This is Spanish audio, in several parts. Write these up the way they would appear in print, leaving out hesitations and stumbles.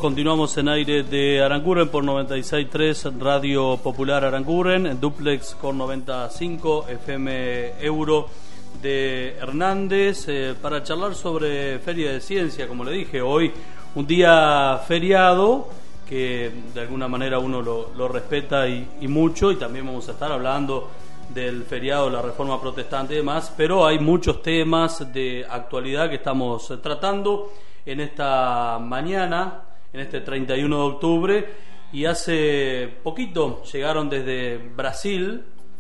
continuamos en aire de Aranguren por 96.3 Radio Popular Aranguren, en duplex con 95 FM Euro de Hernández, para charlar sobre Feria de Ciencia, como le dije, hoy un día feriado que de alguna manera uno lo respeta y mucho, y también vamos a estar hablando del feriado, la reforma protestante y demás, pero hay muchos temas de actualidad que estamos tratando en esta mañana, en este 31 de octubre, y hace poquito llegaron desde Brasil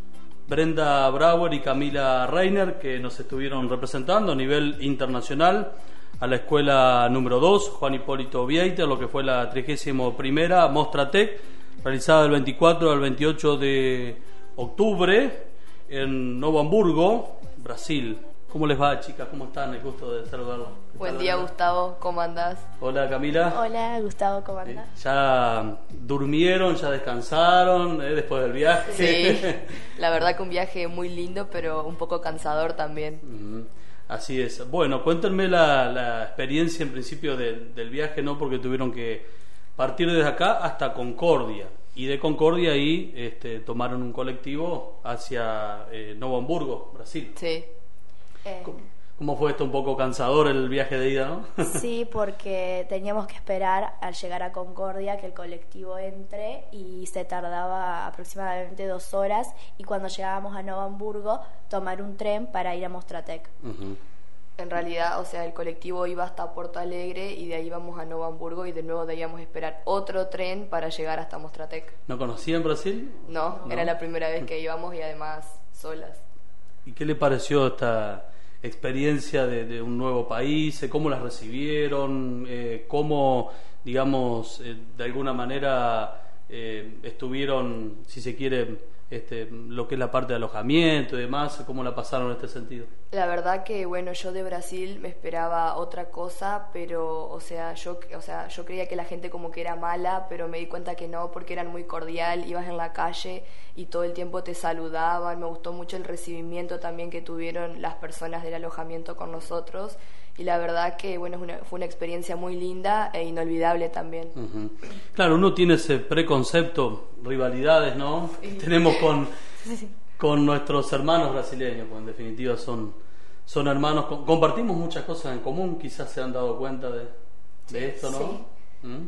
Brenda Brauer y Camila Reiner, que nos estuvieron representando a nivel internacional a la escuela número 2, Juan Hipólito Vieiter, lo que fue la 31ª Mostratec, realizada del 24 al 28 de octubre en Novo Hamburgo, Brasil. ¿Cómo les va, chicas? ¿Cómo están? El gusto de saludarlos. Buen día, Gustavo. ¿Cómo andás? Hola, Camila. Hola, Gustavo. ¿Cómo andás? ¿Ya durmieron? ¿Ya descansaron después del viaje? Sí, la verdad que un viaje muy lindo, pero un poco cansador también. Así es. Bueno, cuéntenme la experiencia en principio del viaje, ¿no? Porque tuvieron que partir desde acá hasta Concordia. Y de Concordia ahí tomaron un colectivo hacia Novo Hamburgo, Brasil. Sí. ¿Cómo fue esto? Un poco cansador el viaje de ida, ¿no? Sí, porque teníamos que esperar al llegar a Concordia que el colectivo entre, y se tardaba aproximadamente 2 horas, y cuando llegábamos a Novo Hamburgo tomar un tren para ir a Mostratec. En realidad, o sea, el colectivo iba hasta Porto Alegre y de ahí íbamos a Novo Hamburgo, y de nuevo debíamos esperar otro tren para llegar hasta Mostratec. ¿No conocían Brasil? No, era la primera vez que íbamos, y además solas. ¿Y qué le pareció esta experiencia de un nuevo país? ¿Cómo las recibieron? ¿Cómo, digamos, de alguna manera estuvieron, si se quiere, lo que es la parte de alojamiento y demás? ¿Cómo la pasaron en este sentido? La verdad que, bueno, yo de Brasil me esperaba otra cosa, pero, yo creía que la gente como que era mala, pero me di cuenta que no, porque eran muy cordial, ibas en la calle y todo el tiempo te saludaban. Me gustó mucho el recibimiento también que tuvieron las personas del alojamiento con nosotros, y la verdad que, bueno, fue una experiencia muy linda e inolvidable también. Claro, uno tiene ese preconcepto, rivalidades, ¿no? Sí. Tenemos con nuestros hermanos brasileños, pues en definitiva son hermanos, compartimos muchas cosas en común, quizás se han dado cuenta de esto, ¿no? Sí.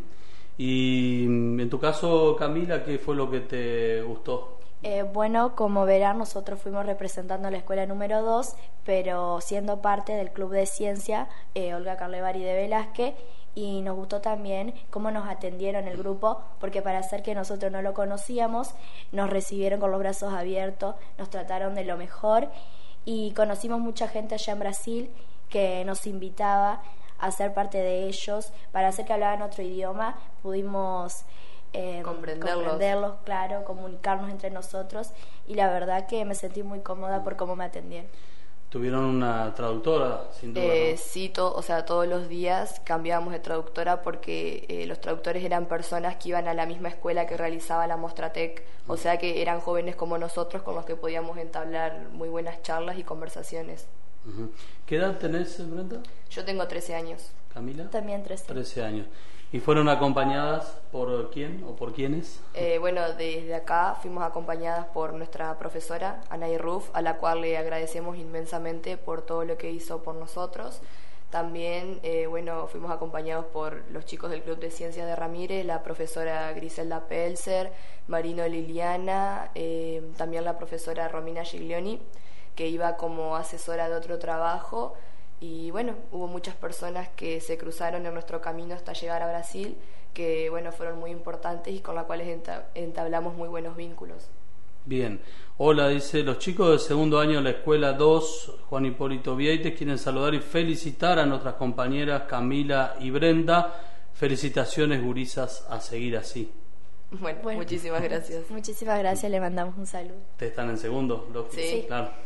Y en tu caso, Camila, ¿qué fue lo que te gustó? Bueno, como verán, nosotros fuimos representando a la escuela número 2, pero siendo parte del Club de Ciencia Olga Carlevari de Velázquez, y nos gustó también cómo nos atendieron el grupo, porque para hacer que nosotros no lo conocíamos, nos recibieron con los brazos abiertos, nos trataron de lo mejor, y conocimos mucha gente allá en Brasil que nos invitaba a ser parte de ellos. Para hacer que hablaban otro idioma, pudimos comprenderlos, claro, comunicarnos entre nosotros, y la verdad que me sentí muy cómoda por cómo me atendieron. ¿Tuvieron una traductora, sin duda? ¿No? Sí, todos los días cambiábamos de traductora, porque los traductores eran personas que iban a la misma escuela que realizaba la Mostratec, o sea que eran jóvenes como nosotros, con los que podíamos entablar muy buenas charlas y conversaciones. ¿Qué edad tenés, Brenda? Yo tengo 13 años. ¿Camila? También 13 años. ¿Y fueron acompañadas por quién o por quiénes? Bueno, desde acá fuimos acompañadas por nuestra profesora, Anaí Ruff, a la cual le agradecemos inmensamente por todo lo que hizo por nosotros. También, fuimos acompañados por los chicos del Club de Ciencias de Ramírez, la profesora Griselda Pelzer, Marino Liliana, también la profesora Romina Giglioni, que iba como asesora de otro trabajo. Y bueno, hubo muchas personas que se cruzaron en nuestro camino hasta llegar a Brasil, que bueno, fueron muy importantes y con las cuales entablamos muy buenos vínculos. Bien. Hola, dice, los chicos del segundo año de la escuela 2, Juan Hipólito Vieiter, quieren saludar y felicitar a nuestras compañeras Camila y Brenda. Felicitaciones, gurisas, a seguir así. Bueno, muchísimas gracias. Muchísimas gracias, le mandamos un saludo. ¿Ustedes están en segundo? Sí. Claro.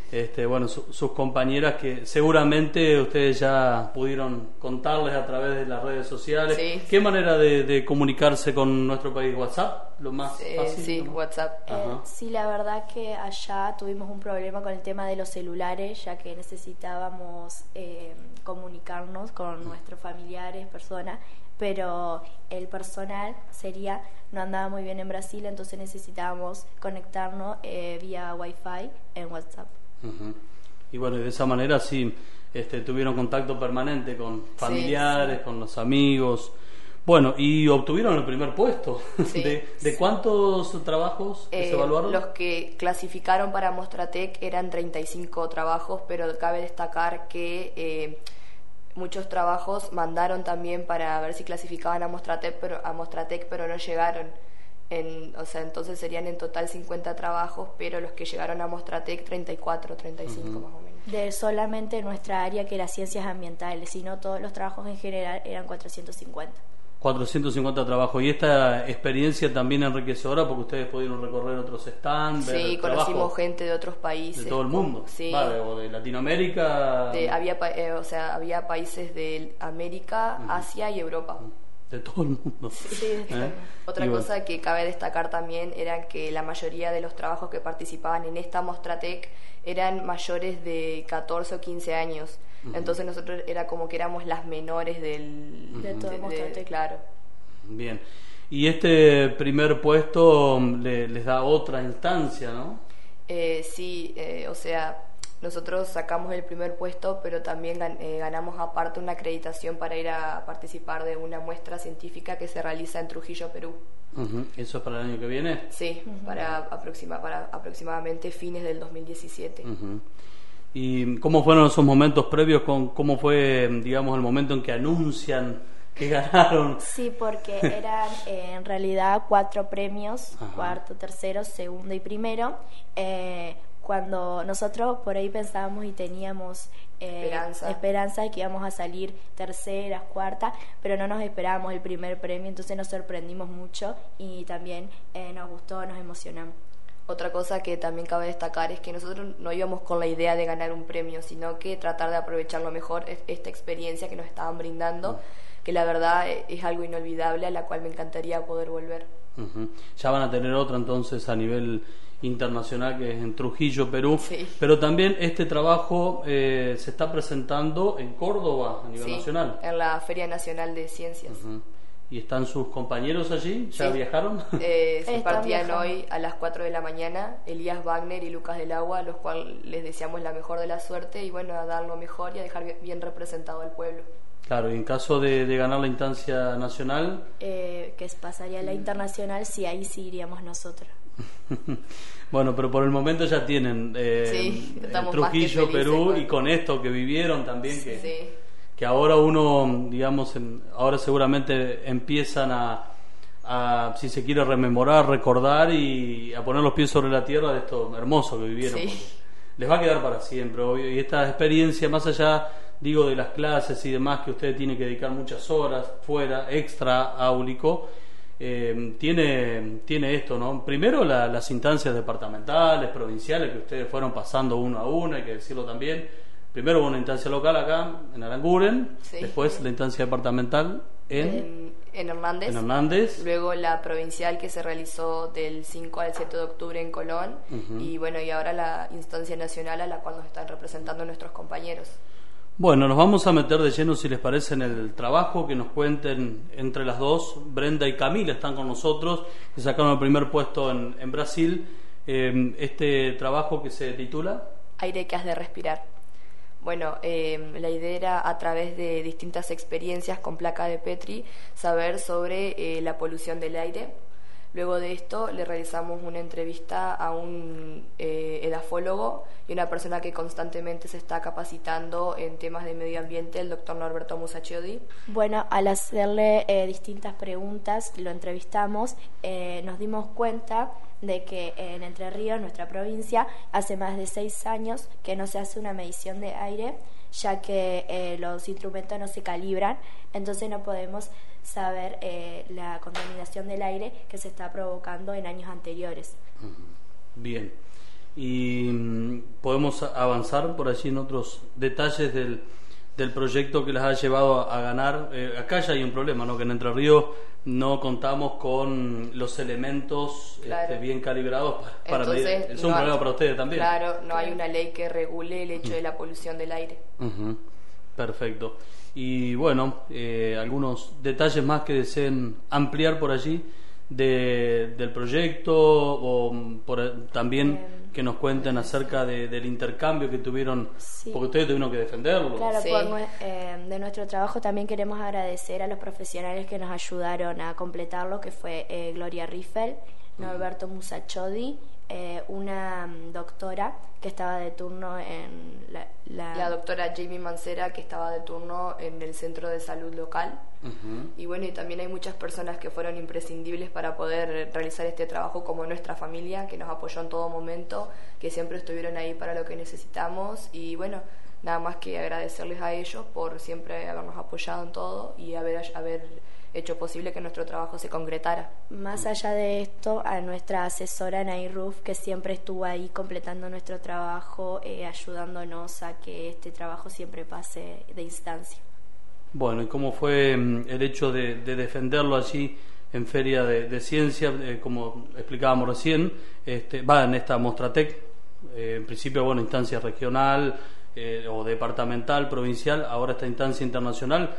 bueno, sus compañeras que seguramente ustedes ya pudieron contarles a través de las redes sociales. Sí. ¿Qué manera de comunicarse con nuestro país? ¿WhatsApp? ¿Lo más fácil? Sí, ¿no? WhatsApp. Sí, la verdad que allá tuvimos un problema con el tema de los celulares, ya que necesitábamos comunicarnos con nuestros familiares, personas, pero el personal no andaba muy bien en Brasil, entonces necesitábamos conectarnos vía Wi-Fi en WhatsApp. Uh-huh. Y bueno, de esa manera sí tuvieron contacto permanente con familiares, con los amigos. Bueno, y obtuvieron el primer puesto. Sí. ¿De cuántos trabajos se evaluaron? Los que clasificaron para Mostratec eran 35 trabajos, pero cabe destacar que muchos trabajos mandaron también para ver si clasificaban a Mostratec, pero no llegaron. Entonces serían en total 50 trabajos, pero los que llegaron a Mostratec 34, 35 más o menos. De solamente nuestra área, que era ciencias ambientales, sino todos los trabajos en general eran 450. 450 trabajos. ¿Y esta experiencia también enriquecedora porque ustedes pudieron recorrer otros stands? Sí, conocimos gente de otros países. ¿De todo el mundo? Sí. Vale, ¿o de Latinoamérica? Había países de América, Asia y Europa. De todo el mundo. Sí. Otra cosa que cabe destacar también era que la mayoría de los trabajos que participaban en esta Mostratec eran mayores de 14 o 15 años. Entonces nosotros era como que éramos las menores de todo Mostratec. Claro. Bien. Y este primer puesto les da otra instancia, ¿no? Sí, nosotros sacamos el primer puesto, pero también ganamos aparte una acreditación para ir a participar de una muestra científica que se realiza en Trujillo, Perú. ¿Eso es para el año que viene? Sí, para aproximadamente fines del 2017. ¿Y cómo fueron esos momentos previos? ¿Cómo fue, digamos, el momento en que anuncian que ganaron? Sí, porque eran en realidad 4 premios, cuarto, tercero, segundo y primero. Cuando nosotros por ahí pensábamos y teníamos esperanza de que íbamos a salir terceras, cuartas, pero no nos esperábamos el primer premio, entonces nos sorprendimos mucho y también nos gustó, nos emocionamos. Otra cosa que también cabe destacar es que nosotros no íbamos con la idea de ganar un premio, sino que tratar de aprovechar lo mejor esta experiencia que nos estaban brindando, que la verdad es algo inolvidable, a la cual me encantaría poder volver. Ya van a tener otra entonces a nivel internacional, que es en Trujillo, Perú. Sí. Pero también este trabajo se está presentando en Córdoba a nivel nacional. En la Feria Nacional de Ciencias. ¿Y están sus compañeros allí? ¿Ya viajaron? Se partían hoy a las 4 de la mañana, Elías Wagner y Lucas del Agua, los cuales les deseamos la mejor de la suerte y bueno, a dar lo mejor y a dejar bien representado al pueblo. Claro, y en caso de ganar la instancia nacional... que pasaría a la internacional, sí, ahí sí iríamos nosotros. Bueno, pero por el momento ya tienen Trujillo, Perú, y con esto que vivieron también, que ahora uno, digamos, ahora seguramente empiezan a, si se quiere, rememorar, recordar y a poner los pies sobre la tierra de esto hermoso que vivieron. Les va a quedar para siempre, obvio, y esta experiencia, más allá, digo, de las clases y demás, que usted tiene que dedicar muchas horas fuera, extra áulico, tiene esto, ¿no? Primero las instancias departamentales, provinciales, que ustedes fueron pasando uno a uno, hay que decirlo también. Primero una instancia local acá en Aranguren, después la instancia departamental en Hernández, luego la provincial que se realizó del 5 al 7 de octubre en Colón, y bueno, y ahora la instancia nacional a la cual nos están representando nuestros compañeros. Bueno, nos vamos a meter de lleno, si les parece, en el trabajo, que nos cuenten entre las dos. Brenda y Camila están con nosotros, que sacaron el primer puesto en Brasil. Este trabajo que se titula Aire que has de respirar. Bueno, la idea era, a través de distintas experiencias con placa de Petri, saber sobre la polución del aire. Luego de esto le realizamos una entrevista a un edafólogo y una persona que constantemente se está capacitando en temas de medio ambiente, el doctor Norberto Musacchiodi. Bueno, al hacerle distintas preguntas, lo entrevistamos, nos dimos cuenta de que en Entre Ríos, nuestra provincia, hace más de 6 años que no se hace una medición de aire, ya que los instrumentos no se calibran, entonces no podemos saber la contaminación del aire que se está provocando en años anteriores. Bien. y podemos avanzar por allí en otros detalles del proyecto que las ha llevado a ganar. Acá ya hay un problema, ¿no? Que en Entre Ríos no contamos con los elementos bien calibrados para medir. Es un problema para ustedes también. Claro, no hay una ley que regule el hecho de la polución del aire. Perfecto. Y bueno, algunos detalles más que deseen ampliar por allí del proyecto, o también que nos cuenten acerca del intercambio que tuvieron, porque ustedes tuvieron que defenderlo. Claro, de nuestro trabajo también queremos agradecer a los profesionales que nos ayudaron a completarlo, que fue Gloria Riffel, Norberto Musachodi, una doctora que estaba de turno en la doctora Jamie Mancera, que estaba de turno en el centro de salud local. Y bueno, y también hay muchas personas que fueron imprescindibles para poder realizar este trabajo, como nuestra familia, que nos apoyó en todo momento, que siempre estuvieron ahí para lo que necesitamos. Y bueno, nada más que agradecerles a ellos por siempre habernos apoyado en todo y haber hecho posible que nuestro trabajo se concretara. Más allá de esto, a nuestra asesora Anay Ruf, que siempre estuvo ahí completando nuestro trabajo, ayudándonos a que este trabajo siempre pase de instancia. Bueno, ¿y cómo fue el hecho de defenderlo allí en Feria de Ciencia? Como explicábamos recién, en esta Mostratec, en principio, bueno, instancia regional o departamental, provincial, ahora esta instancia internacional.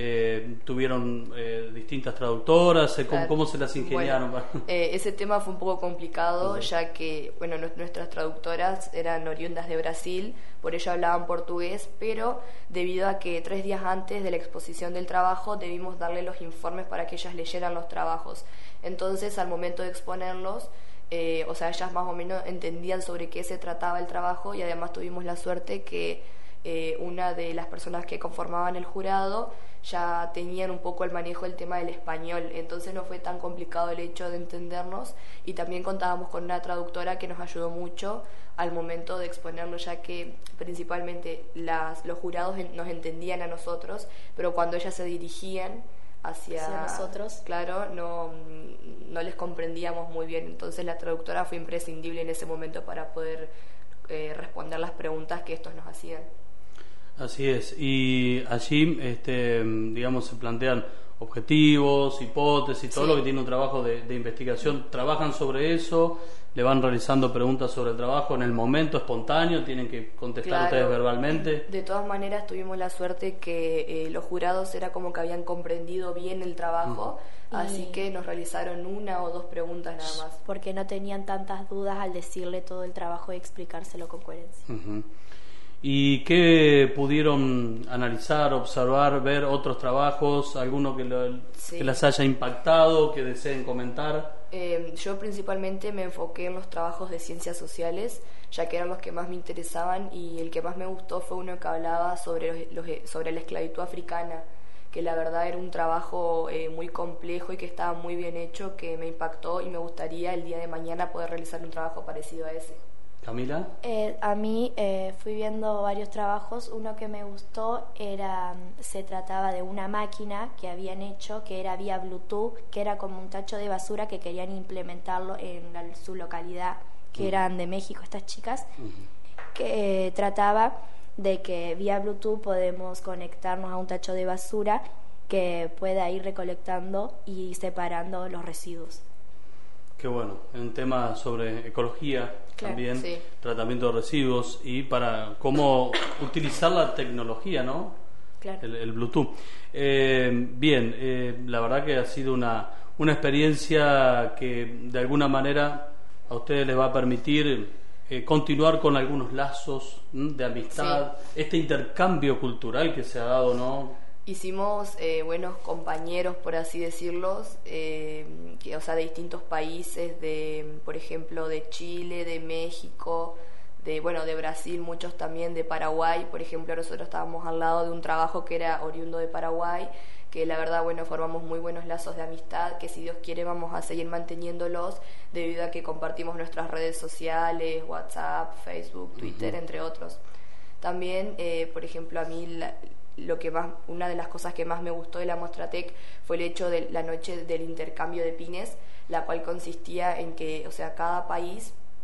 Tuvieron distintas traductoras, ¿cómo se las ingeniaron? Bueno, ese tema fue un poco complicado, ya que nuestras traductoras eran oriundas de Brasil, por ello hablaban portugués, pero debido a que 3 días antes de la exposición del trabajo debimos darle los informes para que ellas leyeran los trabajos. Entonces, al momento de exponerlos, ellas más o menos entendían sobre qué se trataba el trabajo, y además tuvimos la suerte que una de las personas que conformaban el jurado ya tenían un poco el manejo del tema del español, entonces no fue tan complicado el hecho de entendernos, y también contábamos con una traductora que nos ayudó mucho al momento de exponerlo, ya que principalmente los jurados nos entendían a nosotros, pero cuando ellas se dirigían hacia nosotros, claro, no les comprendíamos muy bien, entonces la traductora fue imprescindible en ese momento para poder responder las preguntas que estos nos hacían. Así es, y allí, digamos, se plantean objetivos, hipótesis, todo lo que tiene un trabajo de investigación. ¿Trabajan sobre eso? ¿Le van realizando preguntas sobre el trabajo en el momento espontáneo? ¿Tienen que contestar ustedes verbalmente? De todas maneras, tuvimos la suerte que los jurados era como que habían comprendido bien el trabajo, así que nos realizaron 1 o 2 preguntas nada más. Porque no tenían tantas dudas al decirle todo el trabajo y explicárselo con coherencia. ¿Y qué pudieron analizar, observar, ver otros trabajos, alguno que las haya impactado, que deseen comentar? Yo principalmente me enfoqué en los trabajos de ciencias sociales, ya que eran los que más me interesaban, y el que más me gustó fue uno que hablaba sobre la esclavitud africana, que la verdad era un trabajo muy complejo y que estaba muy bien hecho, que me impactó, y me gustaría el día de mañana poder realizar un trabajo parecido a ese. ¿Camila? A mí fui viendo varios trabajos. Uno que me gustó se trataba de una máquina que habían hecho, que era vía Bluetooth, que era como un tacho de basura que querían implementarlo en su localidad, que eran de México estas chicas, que trataba de que vía Bluetooth podemos conectarnos a un tacho de basura que pueda ir recolectando y separando los residuos. Qué bueno, un tema sobre ecología, también, tratamiento de residuos, y para cómo utilizar la tecnología, ¿no? Claro. El Bluetooth. La verdad que ha sido una experiencia que de alguna manera a ustedes les va a permitir continuar con algunos lazos de amistad, este intercambio cultural que se ha dado, ¿no? Hicimos buenos compañeros, por así decirlos, de distintos países, por ejemplo, de Chile, de México, de Brasil, muchos también, de Paraguay. Por ejemplo, nosotros estábamos al lado de un trabajo que era oriundo de Paraguay, que la verdad, formamos muy buenos lazos de amistad, que si Dios quiere vamos a seguir manteniéndolos, debido a que compartimos nuestras redes sociales, WhatsApp, Facebook, Twitter, entre otros. También, por ejemplo, a mí una de las cosas que más me gustó de la Mostratec fue el hecho de la noche del intercambio de pines, la cual consistía en que, cada país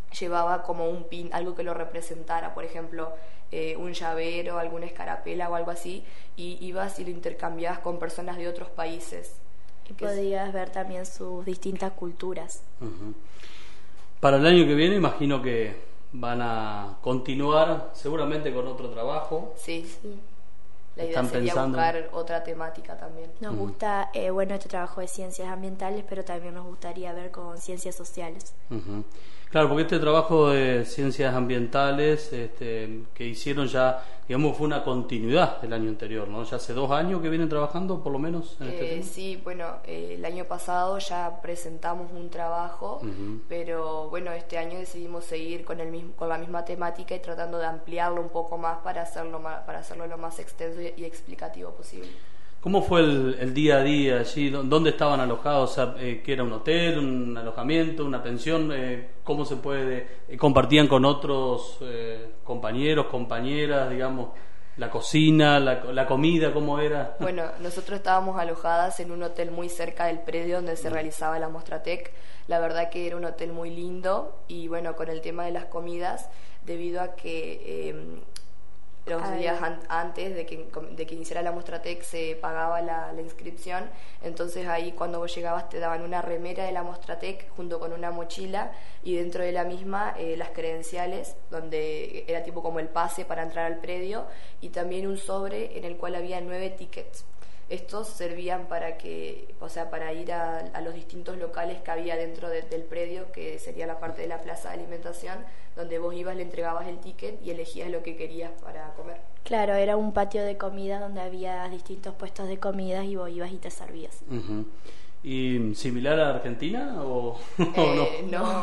llevaba como un pin, algo que lo representara, por ejemplo, un llavero, alguna escarapela o algo así, y ibas y lo intercambiabas con personas de otros países. Y podías ver también sus distintas culturas. Uh-huh. Para el año que viene imagino que van a continuar seguramente con otro trabajo. Sí. La idea sería buscar otra temática también. Nos gusta, este trabajo de ciencias ambientales, pero también nos gustaría ver con ciencias sociales. Uh-huh. Claro, porque este trabajo de ciencias ambientales que hicieron ya, digamos, fue una continuidad del año anterior, ¿no? Ya hace 2 años que vienen trabajando, por lo menos, en este tema. Sí, el año pasado ya presentamos un trabajo, pero bueno, este año decidimos seguir con la misma temática y tratando de ampliarlo un poco más para hacerlo lo más extenso y explicativo posible. ¿Cómo fue el día a día allí? ¿Dónde estaban alojados? O sea, ¿qué era un hotel, un alojamiento, una pensión? ¿Cómo se puede? ¿Compartían con otros compañeros, compañeras, digamos, la cocina, la comida? ¿Cómo era? Bueno, nosotros estábamos alojadas en un hotel muy cerca del predio donde se realizaba la Mostratec. La verdad que era un hotel muy lindo y bueno, con el tema de las comidas, debido a que los días antes de que iniciara la Mostratec se pagaba la inscripción, entonces ahí cuando vos llegabas te daban una remera de la Mostratec junto con una mochila y dentro de la misma las credenciales, donde era tipo como el pase para entrar al predio, y también un sobre en el cual había 9 tickets. Estos servían para ir a los distintos locales que había dentro del predio, que sería la parte de la plaza de alimentación, donde vos ibas, le entregabas el ticket y elegías lo que querías para comer. Claro, era un patio de comida donde había distintos puestos de comidas y vos ibas y te servías. Uh-huh. ¿Y similar a Argentina o no?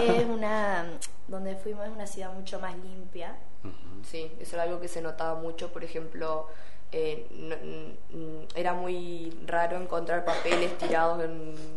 Donde fuimos es una ciudad mucho más limpia. Uh-huh. Sí, eso era algo que se notaba mucho, por ejemplo. Era muy raro encontrar papeles tirados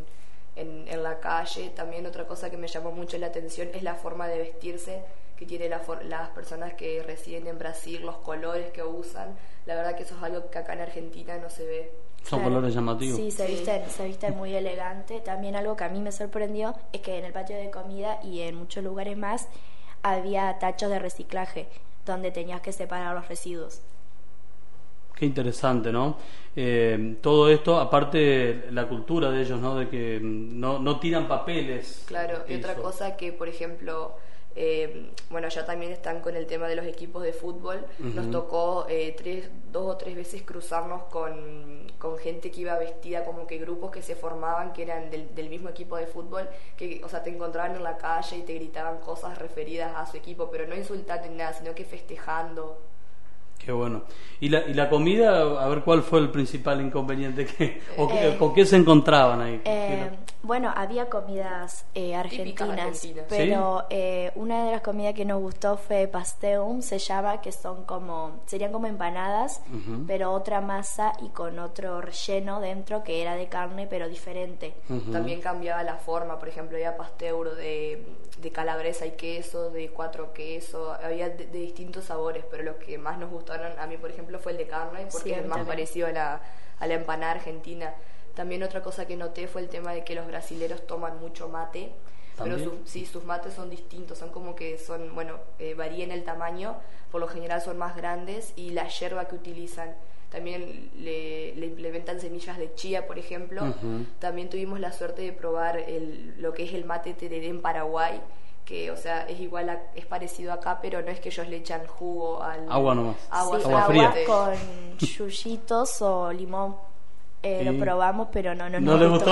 en la calle. También otra cosa que me llamó mucho la atención es la forma de vestirse que tienen las personas que residen en Brasil, los colores que usan. La verdad que eso es algo que acá en Argentina no se ve. Son colores llamativos. Sí, se visten muy elegante. También algo que a mí me sorprendió es que en el patio de comida y en muchos lugares más había tachos de reciclaje donde tenías que separar los residuos. Qué interesante, ¿no? Todo esto, aparte la cultura de ellos, ¿no? De que no tiran papeles. Claro, y otra cosa que, por ejemplo, ya también están con el tema de los equipos de fútbol. Uh-huh. Nos tocó 2 o 3 veces cruzarnos con gente que iba vestida, como que grupos que se formaban, que eran del mismo equipo de fútbol, que, o sea, te encontraban en la calle y te gritaban cosas referidas a su equipo, pero no insultando ni nada, sino que festejando. Qué bueno. ¿Y la comida? A ver, ¿cuál fue el principal inconveniente? ¿Con qué se encontraban ahí? Había comidas argentinas, pero ¿sí? Una de las comidas que nos gustó fue pasteum, se llama, que serían como empanadas, uh-huh. pero otra masa y con otro relleno dentro que era de carne, pero diferente. Uh-huh. También cambiaba la forma, por ejemplo, había pasteur de calabresa y queso, de 4 quesos, había de distintos sabores, pero los que más nos gustaron a mí, por ejemplo, fue el de carne, porque es más parecido a la empanada argentina. También otra cosa que noté fue el tema de que los brasileros toman mucho mate, ¿también? Pero sus mates son distintos, son como que varían el tamaño, por lo general son más grandes, y la yerba que utilizan también le implementan semillas de chía, por ejemplo. Uh-huh. También tuvimos la suerte de probar lo que es el mate tereré en Paraguay, que, o sea, es parecido acá, pero no es que ellos le echan jugo al agua nomás. Agua fría con yuyitos o limón. Lo probamos, pero no le gustó.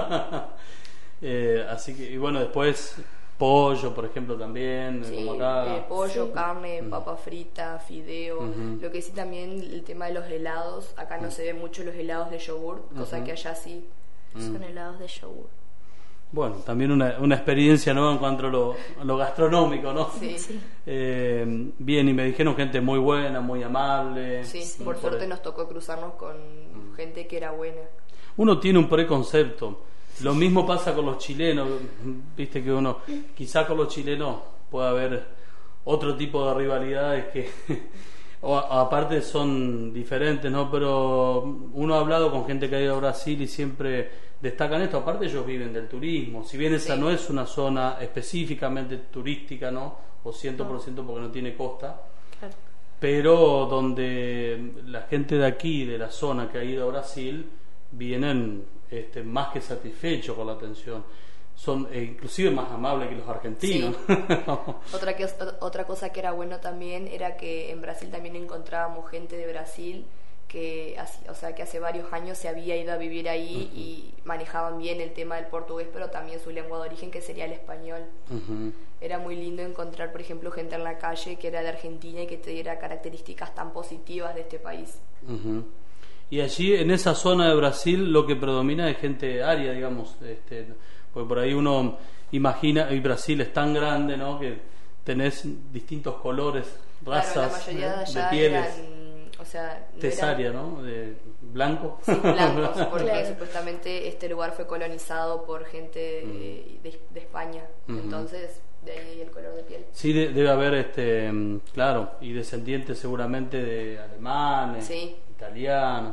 Así que, y bueno, después pollo, por ejemplo, también, sí, como acá. Pollo, carne, papa frita, fideo. Uh-huh. Lo que sí también, el tema de los helados. Acá no se ven mucho los helados de yogur, cosa que allá sí. Son helados de yogur. Bueno, también una experiencia nueva en cuanto a lo gastronómico, ¿no? Sí. Bien, y me dijeron gente muy buena, muy amable. Sí, por suerte nos tocó cruzarnos con gente que era buena. Uno tiene un preconcepto. Lo mismo pasa con los chilenos. Viste que quizá con los chilenos puede haber otro tipo de rivalidades que Aparte son diferentes, ¿no? Pero uno ha hablado con gente que ha ido a Brasil y siempre destacan esto. Aparte ellos viven del turismo. Si bien esa no es una zona específicamente turística, ¿no? O 100% porque no tiene costa. Claro. Pero donde la gente de aquí, de la zona que ha ido a Brasil, vienen más que satisfechos con la atención. Son inclusive más amables que los argentinos. Sí. Otra cosa que era bueno también era que en Brasil también encontrábamos gente de Brasil que hace varios años se había ido a vivir ahí y manejaban bien el tema del portugués, pero también su lengua de origen, que sería el español. Era muy lindo encontrar, por ejemplo, gente en la calle que era de Argentina y que te diera características tan positivas de este país. Y allí, en esa zona de Brasil, lo que predomina es gente aria, digamos, porque por ahí uno imagina, y Brasil es tan grande, ¿no?, que tenés distintos colores, razas, claro, la mayoría de allá de pieles. Tesaria, ¿no? De blanco. Sí, blancos, porque Claro. Supuestamente este lugar fue colonizado por gente de España, entonces de ahí el color de piel. Sí, debe haber, claro, y descendientes seguramente de alemanes, Sí. italianos.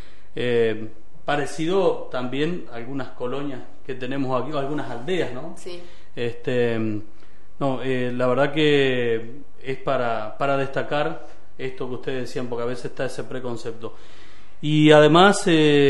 Parecido también a algunas colonias que tenemos aquí, o algunas aldeas, ¿no? Sí. La verdad que es para destacar esto que ustedes decían, porque a veces está ese preconcepto. Y además,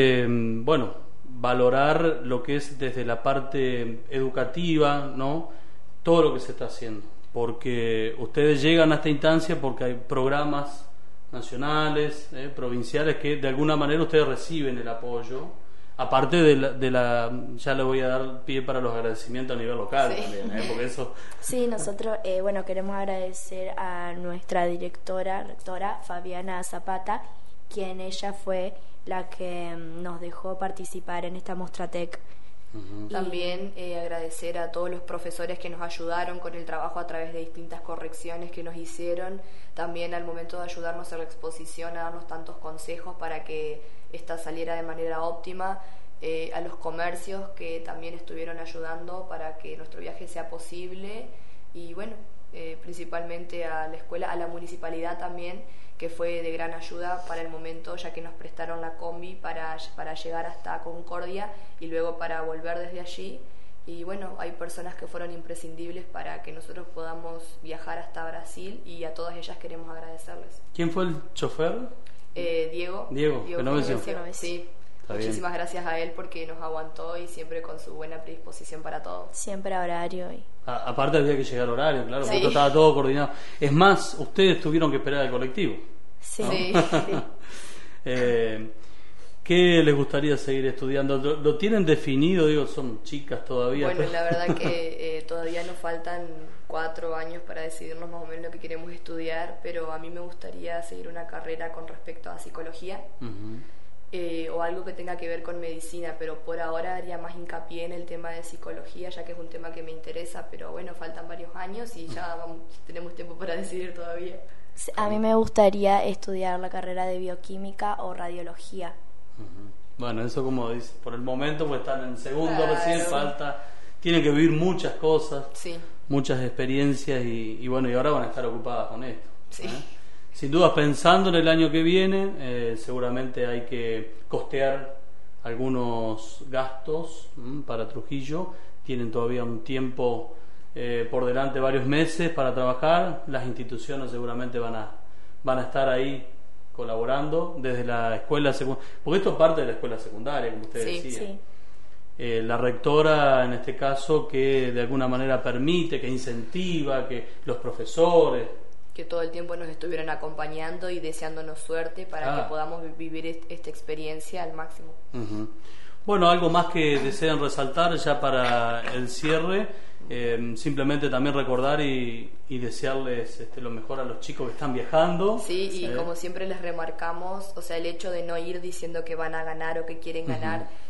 valorar lo que es desde la parte educativa, ¿no?, todo lo que se está haciendo, porque ustedes llegan a esta instancia porque hay programas nacionales, provinciales, que de alguna manera ustedes reciben el apoyo, aparte de la ya le voy a dar pie para los agradecimientos a nivel local. Sí. También, porque eso... Sí, nosotros queremos agradecer a nuestra rectora Fabiana Zapata, quien ella fue la que nos dejó participar en esta Mostratec. También agradecer a todos los profesores que nos ayudaron con el trabajo a través de distintas correcciones que nos hicieron, también al momento de ayudarnos en la exposición, a darnos tantos consejos para que esta saliera de manera óptima, a los comercios que también estuvieron ayudando para que nuestro viaje sea posible, y principalmente a la escuela, a la municipalidad también, que fue de gran ayuda para el momento, ya que nos prestaron la combi para llegar hasta Concordia y luego para volver desde allí. Y hay personas que fueron imprescindibles para que nosotros podamos viajar hasta Brasil, y a todas ellas queremos agradecerles. ¿Quién fue el chofer? Diego Genovesio. Sí. Está Muchísimas bien. gracias a él porque nos aguantó y siempre con su buena predisposición para todo. Siempre a horario. Aparte había que llegar al horario, claro, Sí. porque estaba todo coordinado. Es más, ustedes tuvieron que esperar al colectivo. Sí. Sí. ¿Qué les gustaría seguir estudiando? ¿Lo tienen definido? Digo, son chicas todavía. Bueno, la verdad que todavía nos faltan 4 años para decidirnos más o menos lo que queremos estudiar, pero a mí me gustaría seguir una carrera con respecto a psicología. O algo que tenga que ver con medicina, pero por ahora haría más hincapié en el tema de psicología, ya que es un tema que me interesa, pero faltan varios años y ya tenemos tiempo para decidir todavía. A mí me gustaría estudiar la carrera de bioquímica o radiología. Bueno, eso como dice, por el momento pues están en segundo Claro. recién, tienen que vivir muchas cosas, Sí, muchas experiencias y ahora van a estar ocupadas con esto. sí. Sin duda, pensando en el año que viene, seguramente hay que costear algunos gastos para Trujillo. Tienen todavía un tiempo por delante, varios meses para trabajar. Las instituciones seguramente van a estar ahí colaborando desde la escuela secundaria, porque esto es parte de la escuela secundaria, como usted Sí, decía. Sí. La rectora, en este caso, que de alguna manera permite, que incentiva, que los profesores... Que todo el tiempo nos estuvieran acompañando y deseándonos suerte para que podamos vivir esta experiencia al máximo. Bueno, algo más que desean resaltar ya para el cierre, simplemente también recordar y desearles lo mejor a los chicos que están viajando. Sí, y como siempre les remarcamos, el hecho de no ir diciendo que van a ganar o que quieren ganar,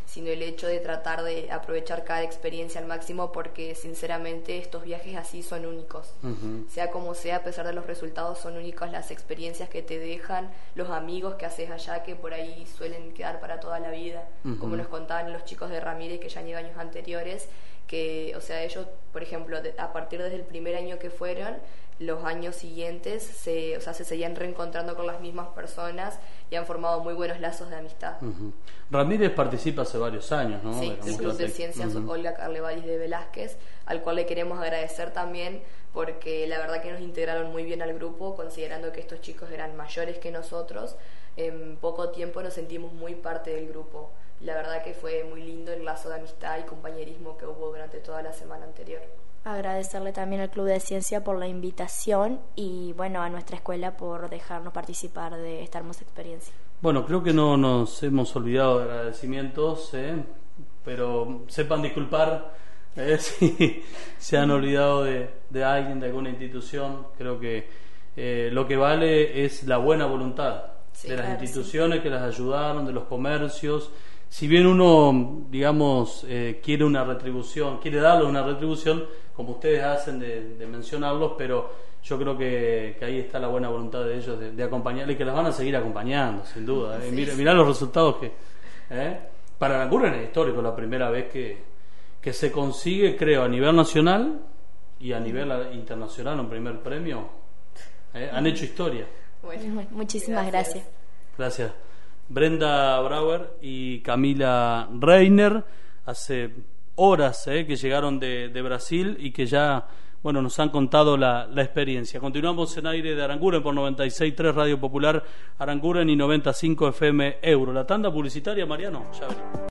sino el hecho de tratar de aprovechar cada experiencia al máximo, porque sinceramente estos viajes así son únicos. Sea como sea, a pesar de los resultados, son únicas las experiencias que te dejan, los amigos que haces allá, que por ahí suelen quedar para toda la vida, como nos contaban los chicos de Ramírez, que ya han ido años anteriores, que, o sea, ellos, por ejemplo, a partir desde el primer año que fueron, los años siguientes se seguían reencontrando con las mismas personas y han formado muy buenos lazos de amistad. Ramírez participa hace varios años, ¿no? Sí, del Club de Ciencias Olga Carlevaris de Velázquez, al cual le queremos agradecer también, porque la verdad que nos integraron muy bien al grupo, considerando que estos chicos eran mayores que nosotros. En poco tiempo nos sentimos muy parte del grupo. La verdad que fue muy lindo el lazo de amistad y compañerismo que hubo durante toda la semana anterior. Agradecerle también al Club de Ciencia por la invitación y bueno, a nuestra escuela por dejarnos participar de esta hermosa experiencia. Bueno, creo que no nos hemos olvidado de agradecimientos, pero sepan disculpar si se han olvidado de alguien, de alguna institución. Creo que lo que vale es la buena voluntad de las instituciones que las ayudaron, de los comercios. Si bien uno, digamos, quiere una retribución, quiere darle una retribución, como ustedes hacen de mencionarlos, pero yo creo que ahí está la buena voluntad de ellos de acompañarle, y que las van a seguir acompañando, sin duda. Sí. Mirá los resultados que... Para Aranguren es histórico, la primera vez que se consigue, creo, a nivel nacional y a nivel internacional un primer premio. Han hecho historia. Bueno, muchísimas gracias. Gracias. Brenda Brauer y Camila Reiner, hace horas que llegaron de Brasil y que ya, bueno, nos han contado la experiencia. Continuamos en aire de Aranguren por 96.3 Radio Popular Aranguren y 95 FM Euro. La tanda publicitaria, Mariano, ya veremos.